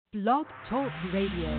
Blog Talk Radio.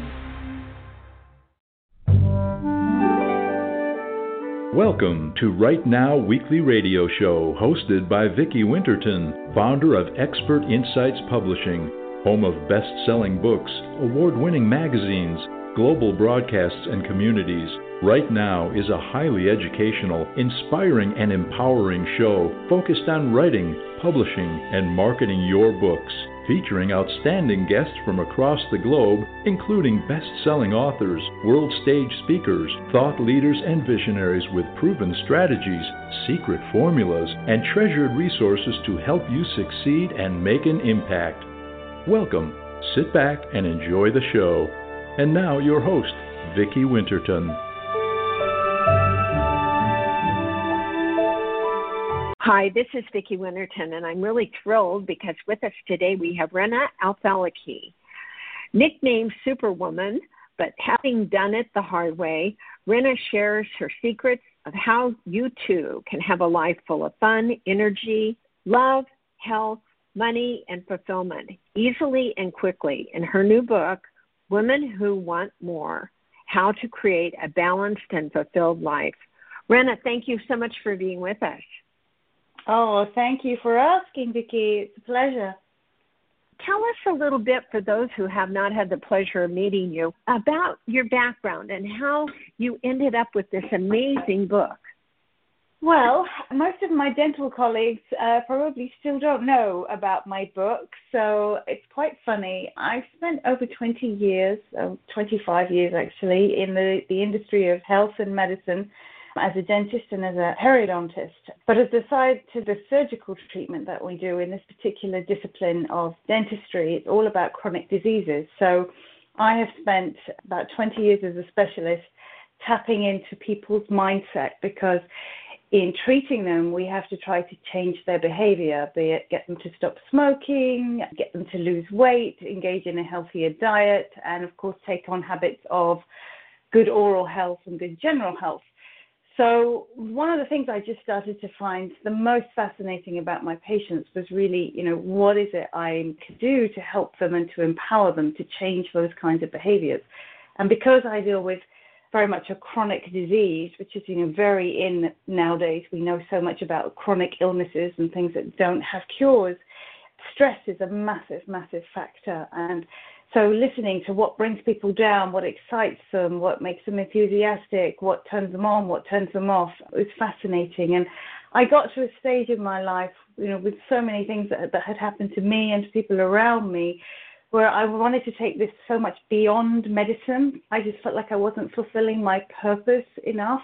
Welcome to Right Now Weekly Radio Show, hosted by Vicki Winterton, founder of Expert Insights Publishing, home of best-selling books, award-winning magazines, global broadcasts, and communities. Right Now is a highly educational, inspiring, and empowering show focused on writing, publishing, and marketing your books, featuring outstanding guests from across the globe, including best-selling authors, world stage speakers, thought leaders, and visionaries with proven strategies, secret formulas, and treasured resources to help you succeed and make an impact. Welcome, sit back, and enjoy the show. And now your host, Vicki Winterton. Hi, this is Vicki Winterton, and I'm really thrilled because with us today we have Rena Al-Falaki. Nicknamed Superwoman, but having done it the hard way, Rena shares her secrets of how you too can have a life full of fun, energy, love, health, money, and fulfillment easily and quickly in her new book, Women Who Want More: How to Create a Balanced and Fulfilled Life. Rena, thank you so much for being with us. Oh, thank you for asking, Vicki. It's a pleasure. Tell us a little bit, for those who have not had the pleasure of meeting you, about your background and how you ended up with this amazing book. Well, most of my dental colleagues probably still don't know about my book, so it's quite funny. I've spent over 20 years, 25 years actually, in the industry of health and medicine, as a dentist and as a periodontist. But as a side to the surgical treatment that we do in this particular discipline of dentistry, it's all about chronic diseases. So I have spent about 20 years as a specialist tapping into people's mindset, because in treating them, we have to try to change their behavior, be it get them to stop smoking, get them to lose weight, engage in a healthier diet, and of course take on habits of good oral health and good general health. So one of the things I just started to find the most fascinating about my patients was really, what is it I can do to help them and to empower them to change those kinds of behaviors. And because I deal with very much a chronic disease, which is, very in nowadays, we know so much about chronic illnesses and things that don't have cures. Stress is a massive, massive factor. And so listening to what brings people down, what excites them, what makes them enthusiastic, what turns them on, what turns them off, is fascinating. And I got to a stage in my life, with so many things that had happened to me and to people around me, where I wanted to take this so much beyond medicine. I just felt like I wasn't fulfilling my purpose enough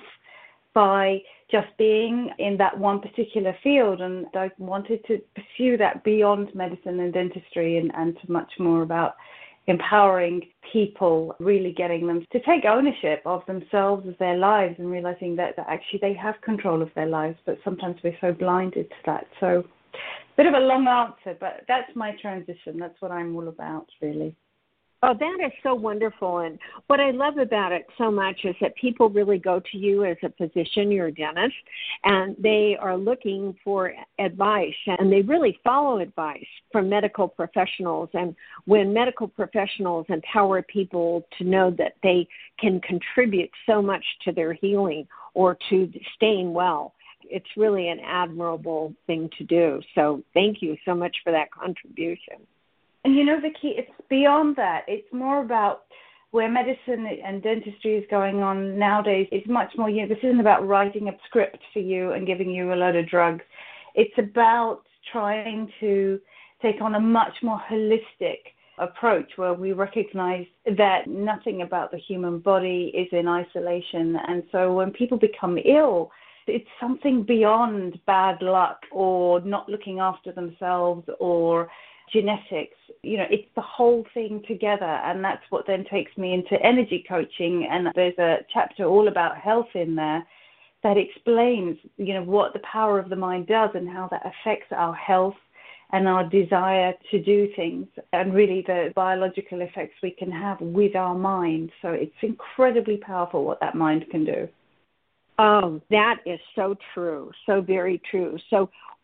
by just being in that one particular field. And I wanted to pursue that beyond medicine and dentistry and to much more about empowering people, really getting them to take ownership of themselves, of their lives, and realizing that actually they have control of their lives, but sometimes we're so blinded to that. So bit of a long answer, but that's my transition. That's what I'm all about, really. Oh, that is so wonderful. And what I love about it so much is that people really go to you as a physician, you're a dentist, and they are looking for advice, and they really follow advice from medical professionals. And when medical professionals empower people to know that they can contribute so much to their healing or to staying well, it's really an admirable thing to do. So thank you so much for that contribution. And Vicki, it's beyond that. It's more about where medicine and dentistry is going on nowadays. It's much more, this isn't about writing a script for you and giving you a load of drugs. It's about trying to take on a much more holistic approach where we recognize that nothing about the human body is in isolation. And so when people become ill, it's something beyond bad luck or not looking after themselves or genetics. It's the whole thing together, and that's what then takes me into energy coaching. And there's a chapter all about health in there that explains, what the power of the mind does and how that affects our health and our desire to do things, and really the biological effects we can have with our mind. So it's incredibly powerful what that mind can do. Oh, that is so true, so very true. So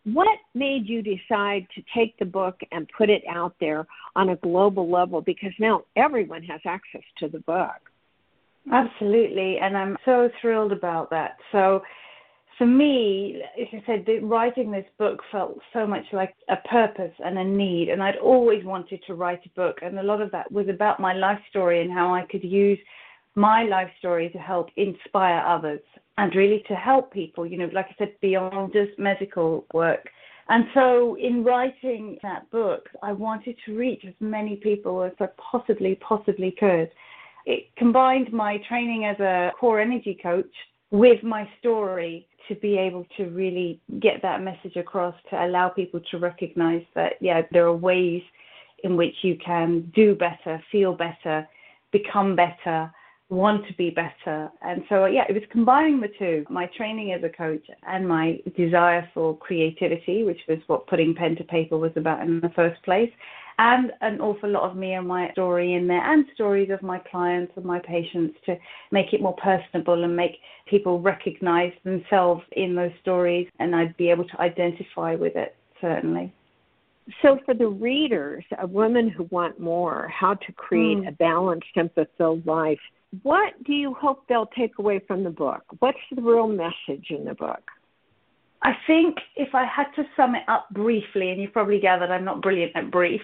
What made you decide to take the book and put it out there on a global level? Because now everyone has access to the book. Absolutely, and I'm so thrilled about that. So for me, as I said, writing this book felt so much like a purpose and a need, and I'd always wanted to write a book, and a lot of that was about my life story and how I could use my life story to help inspire others and really to help people, like I said, beyond just medical work. And so in writing that book, I wanted to reach as many people as I possibly could. It combined my training as a core energy coach with my story to be able to really get that message across, to allow people to recognize that, there are ways in which you can do better, feel better, become better, want to be better. And so, it was combining the two, my training as a coach and my desire for creativity, which was what putting pen to paper was about in the first place, and an awful lot of me and my story in there, and stories of my clients and my patients, to make it more personable and make people recognize themselves in those stories, and I'd be able to identify with it, certainly. So for the readers, women who want more, how to create a balanced and fulfilled life, what do you hope they'll take away from the book? What's the real message in the book? I think if I had to sum it up briefly, and you probably gathered I'm not brilliant at brief,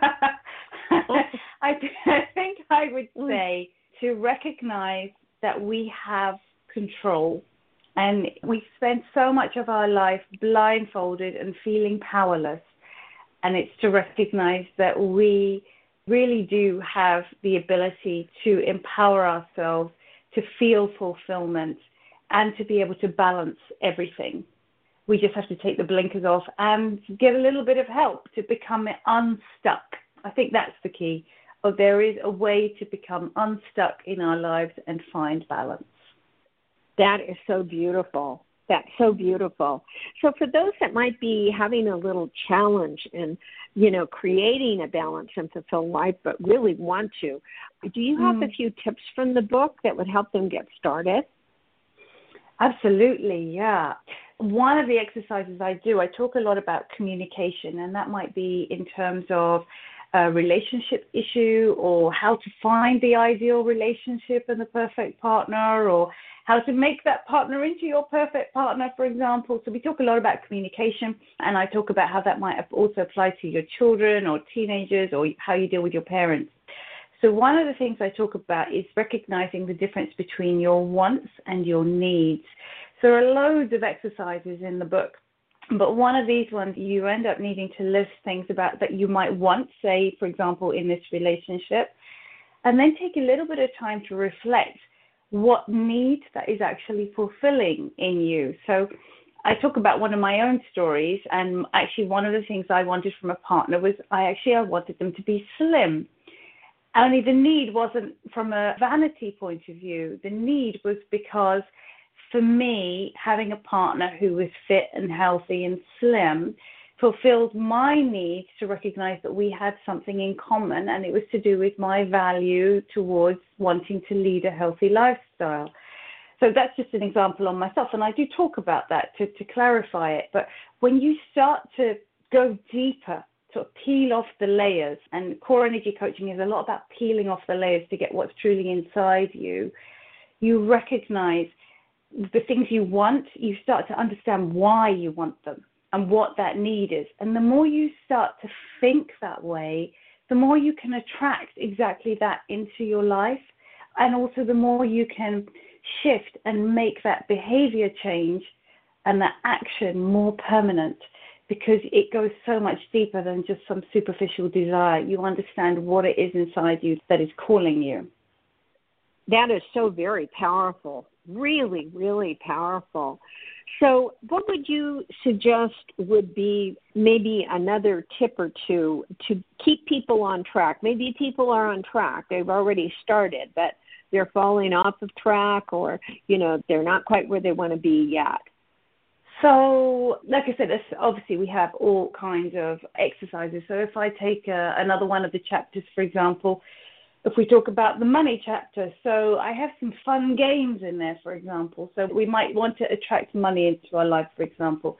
I think I would say to recognize that we have control, and we spend so much of our life blindfolded and feeling powerless, and it's to recognize that we really do have the ability to empower ourselves, to feel fulfillment, and to be able to balance everything. We just have to take the blinkers off and get a little bit of help to become unstuck. I think that's the key. There is a way to become unstuck in our lives and find balance. That is so beautiful. That's so beautiful. So for those that might be having a little challenge in, creating a balanced and fulfilled life, but really want to, do you have a few tips from the book that would help them get started? Absolutely, yeah. One of the exercises I do, I talk a lot about communication, and that might be in terms of a relationship issue, or how to find the ideal relationship and the perfect partner, or how to make that partner into your perfect partner, for example. So we talk a lot about communication, and I talk about how that might also apply to your children or teenagers, or how you deal with your parents. So one of the things I talk about is recognizing the difference between your wants and your needs. So there are loads of exercises in the book, but one of these ones, you end up needing to list things about that you might want, say, for example, in this relationship, and then take a little bit of time to reflect what need that is actually fulfilling in you. So I talk about one of my own stories, and actually one of the things I wanted from a partner was I wanted them to be slim. Only the need wasn't from a vanity point of view. The need was because, for me, having a partner who was fit and healthy and slim fulfilled my need to recognize that we had something in common, and it was to do with my value towards wanting to lead a healthy lifestyle. So that's just an example on myself, and I do talk about that to clarify it. But when you start to go deeper, sort of peel off the layers, and core energy coaching is a lot about peeling off the layers to get what's truly inside you, you recognize the things you want, you start to understand why you want them and what that need is. And the more you start to think that way, the more you can attract exactly that into your life. And also the more you can shift and make that behavior change and that action more permanent, because it goes so much deeper than just some superficial desire. You understand what it is inside you that is calling you. That is so very powerful. Really, really powerful. So what would you suggest would be maybe another tip or two to keep people on track? Maybe people are on track. They've already started, but they're falling off of track, or, they're not quite where they want to be yet. So, like I said, obviously we have all kinds of exercises. So if I take another one of the chapters, for example, if we talk about the money chapter, so I have some fun games in there, for example. So we might want to attract money into our life, for example.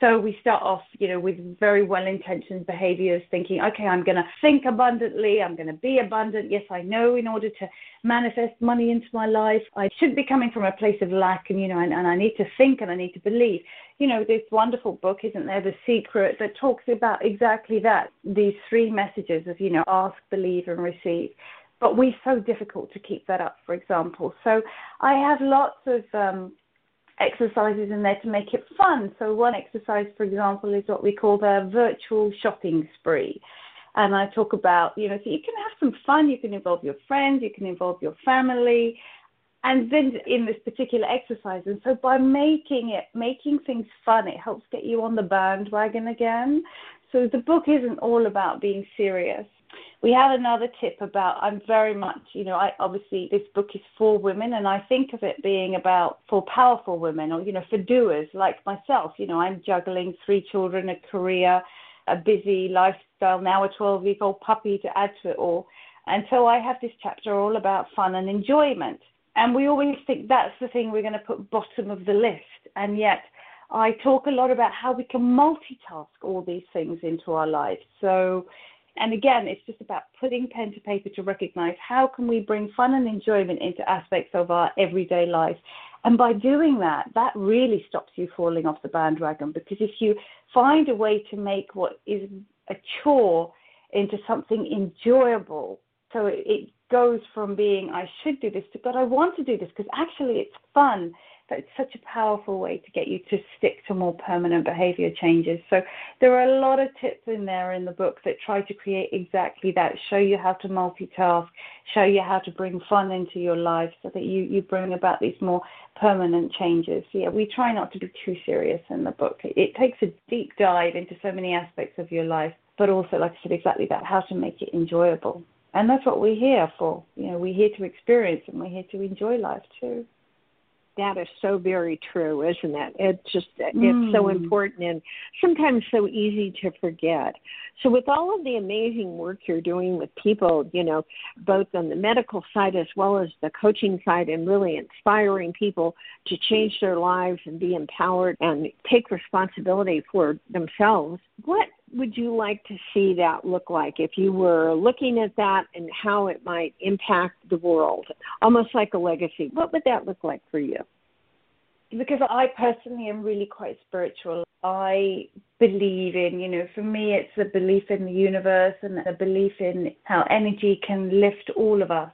So we start off, with very well-intentioned behaviors, thinking, okay, I'm going to think abundantly, I'm going to be abundant. Yes, I know in order to manifest money into my life, I shouldn't be coming from a place of lack, and I need to think and I need to believe. This wonderful book, isn't there, The Secret, that talks about exactly that, these 3 messages of, ask, believe, and receive. But we're so difficult to keep that up, for example. So I have lots of exercises in there to make it fun. So one exercise, for example, is what we call the virtual shopping spree. And I talk about, so you can have some fun. You can involve your friends. You can involve your family. And then in this particular exercise, and so by making things fun, it helps get you on the bandwagon again. So the book isn't all about being serious. We have another tip about, I'm very much, obviously this book is for women, and I think of it being about for powerful women, or, for doers like myself. I'm juggling 3 children, a career, a busy lifestyle, now a 12-week-old puppy to add to it all. And so I have this chapter all about fun and enjoyment. And we always think that's the thing we're going to put bottom of the list. And yet I talk a lot about how we can multitask all these things into our lives. So, and again, it's just about putting pen to paper to recognize how can we bring fun and enjoyment into aspects of our everyday life. And by doing that, that really stops you falling off the bandwagon, because if you find a way to make what is a chore into something enjoyable, so it goes from being, I should do this, to, but I want to do this because actually it's fun. That's such a powerful way to get you to stick to more permanent behavior changes. So there are a lot of tips in there in the book that try to create exactly that, show you how to multitask, show you how to bring fun into your life so that you bring about these more permanent changes. So yeah, we try not to be too serious in the book. It takes a deep dive into so many aspects of your life, but also, like I said, exactly that, how to make it enjoyable. And that's what we're here for. We're here to experience, and we're here to enjoy life too. That is so very true, isn't it? It's so important and sometimes so easy to forget. So with all of the amazing work you're doing with people, both on the medical side as well as the coaching side, and really inspiring people to change their lives and be empowered and take responsibility for themselves, what would you like to see that look like if you were looking at that and how it might impact the world, almost like a legacy? What would that look like for you? Because I personally am really quite spiritual. I believe in, for me, it's a belief in the universe and a belief in how energy can lift all of us.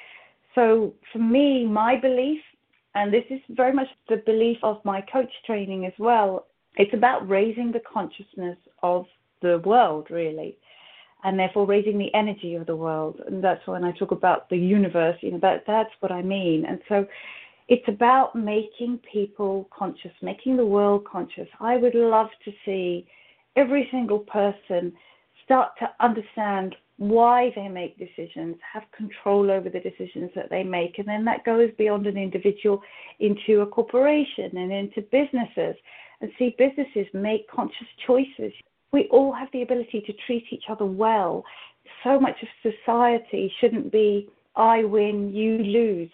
So for me, my belief, and this is very much the belief of my coach training as well, it's about raising the consciousness of the world, really, and therefore raising the energy of the world. And that's when I talk about the universe, that's what I mean. And so it's about making people conscious, making the world conscious. I would love to see every single person start to understand why they make decisions, have control over the decisions that they make. And then that goes beyond an individual into a corporation and into businesses, and see businesses make conscious choices. We all have the ability to treat each other well. So much of society shouldn't be I win, you lose,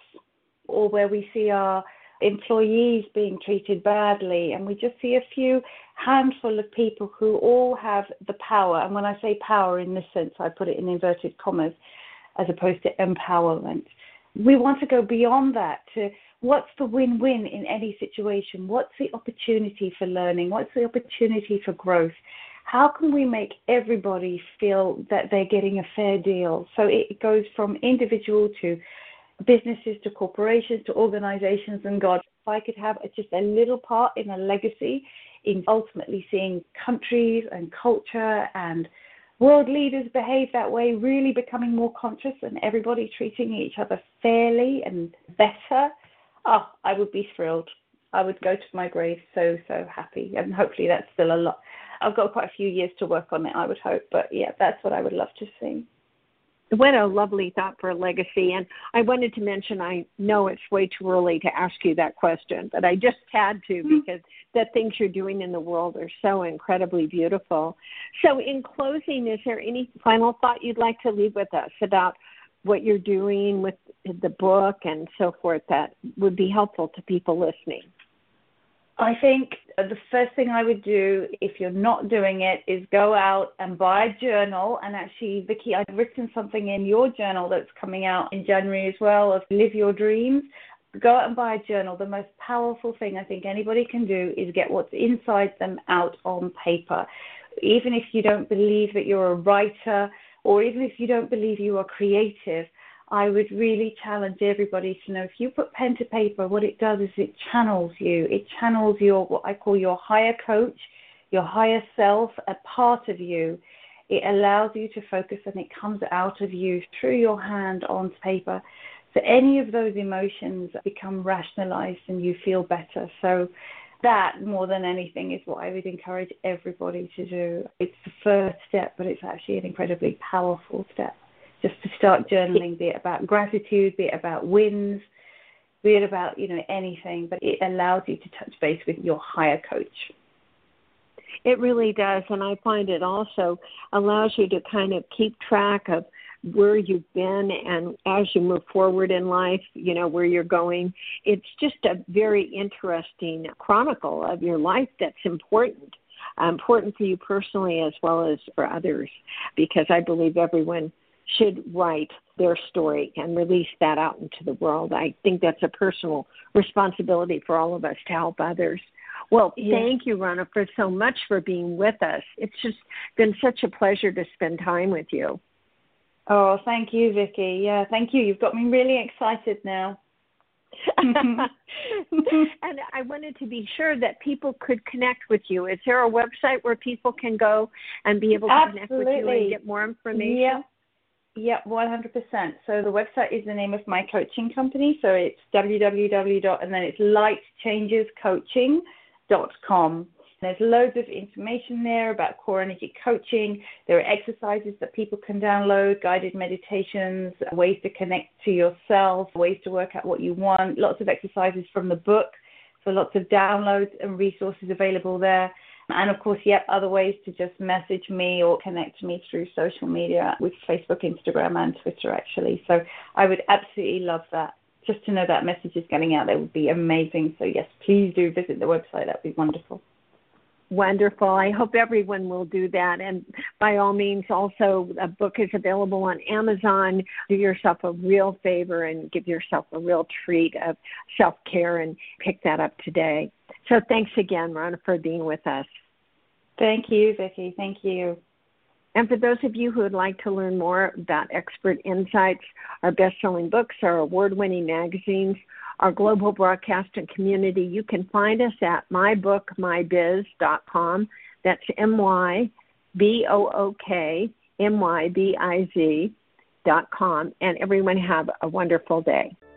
or where we see our employees being treated badly, and we just see a few handful of people who all have the power. And when I say power in this sense, I put it in inverted commas as opposed to empowerment. We want to go beyond that to what's the win-win in any situation? What's the opportunity for learning? What's the opportunity for growth? How can we make everybody feel that they're getting a fair deal? So it goes from individual to businesses to corporations to organizations, and God, if I could have just a little part in a legacy in ultimately seeing countries and culture and world leaders behave that way, really becoming more conscious and everybody treating each other fairly and better, I would be thrilled. I would go to my grave so happy, and hopefully that's still a lot. I've got quite a few years to work on it, I would hope, but yeah, that's what I would love to see. What a lovely thought for a legacy. And I wanted to mention, I know it's way too early to ask you that question, but I just had to, because the things you're doing in the world are so incredibly beautiful. So in closing, is there any final thought you'd like to leave with us about what you're doing with the book and so forth that would be helpful to people listening? I think the first thing I would do, if you're not doing it, is go out and buy a journal. And actually, Vicki, I've written something in your journal that's coming out in January as well, of Live Your Dreams. Go out and buy a journal. The most powerful thing I think anybody can do is get what's inside them out on paper. Even if you don't believe that you're a writer, or even if you don't believe you are creative, I would really challenge everybody to know, if you put pen to paper, what it does is it channels you. It channels your, what I call your higher coach, your higher self, a part of you. It allows you to focus, and it comes out of you through your hand on paper. So any of those emotions become rationalized and you feel better. So that, more than anything, is what I would encourage everybody to do. It's the first step, but it's actually an incredibly powerful step. Just to start journaling, be it about gratitude, be it about wins, be it about, anything, but it allows you to touch base with your higher coach. It really does, and I find it also allows you to kind of keep track of where you've been, and as you move forward in life, where you're going. It's just a very interesting chronicle of your life that's important for you personally as well as for others, because I believe everyone should write their story and release that out into the world. I think that's a personal responsibility for all of us to help others. Well, Thank you, Ronna, for so much for being with us. It's just been such a pleasure to spend time with you. Oh, thank you, Vicki. Yeah, thank you. You've got me really excited now. And I wanted to be sure that people could connect with you. Is there a website where people can go and be able to connect with you and get more information? Yeah, 100%. So the website is the name of my coaching company. So it's www. and then it's lightchangescoaching.com. There's loads of information there about core energy coaching. There are exercises that people can download, guided meditations, ways to connect to yourself, ways to work out what you want, lots of exercises from the book. So lots of downloads and resources available there. And of course, other ways to just message me or connect to me through social media with Facebook, Instagram, and Twitter, actually. So I would absolutely love that. Just to know that message is getting out there would be amazing. So yes, please do visit the website. That would be wonderful. Wonderful. I hope everyone will do that. And by all means, also, a book is available on Amazon. Do yourself a real favor and give yourself a real treat of self-care and pick that up today. So thanks again, Ronna, for being with us. Thank you, Vicki. Thank you. And for those of you who would like to learn more about Expert Insights, our best-selling books, our award-winning magazines, our global broadcast and community, you can find us at mybookmybiz.com. That's mybookmybiz.com. And everyone have a wonderful day.